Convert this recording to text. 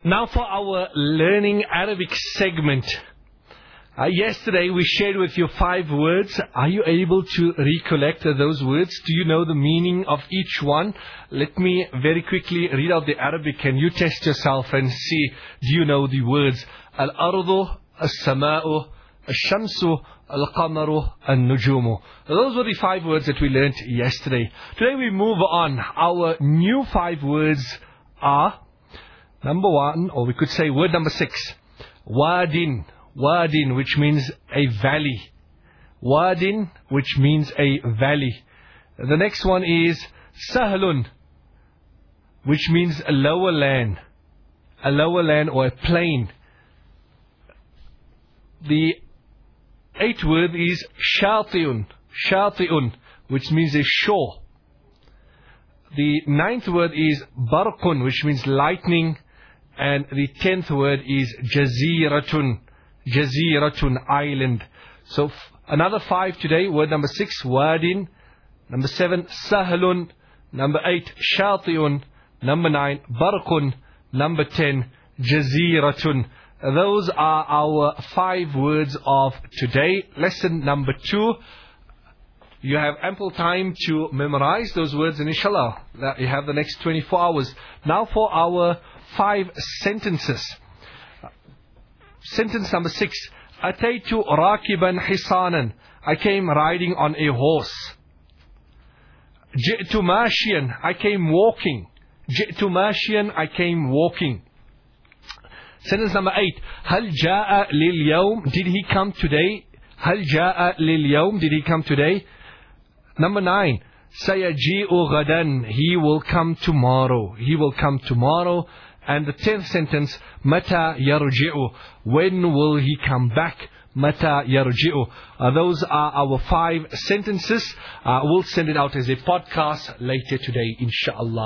Now for our Learning Arabic segment. Yesterday we shared with you 5 words. Are you able to recollect those words? Do you know the meaning of each one? Let me very quickly read out the Arabic and you test yourself and see, do you know the words? Al-ardu, as-sama'u, al-shamsu, al-qamaru, al-nujumu. Those were the 5 words that we learned yesterday. Today we move on. Our new 5 words are, number 1, or we could say word number 6, wadin. Wadin, which means a valley. Wadin, which means a valley. The next one is sahlun, which means a lower land. A lower land or a plain. The 8th word is shatiun. Shatiun, which means a shore. The 9th word is barqun, which means lightning. And the 10th word is jaziratun. Jaziratun, island. So another 5 today. Word number 6, wadin. Number 7, sahlun. Number 8, shatiun. Number 9, barqun. Number 10, jaziratun. Those are our 5 words of today. Lesson number 2. You have ample time to memorize those words, and inshallah, you have the next 24 hours. Now for our 5 sentences. Sentence number 6. Ataytu rakiban hisanan. I came riding on a horse. Ji'tu mashiyan. I came walking. Ji'tu mashiyan. I came walking. Sentence number 8. Hal ja'a lil yawm. Did he come today? Hal ja'a lil yawm. Did he come today? Number 9. Sayaji'u ghadan. He will come tomorrow. He will come tomorrow. And the 10th sentence, Mata yarji'u. When will he come back? Mata yarji'u. Those are our 5 sentences. We'll send it out as a podcast later today, inshallah.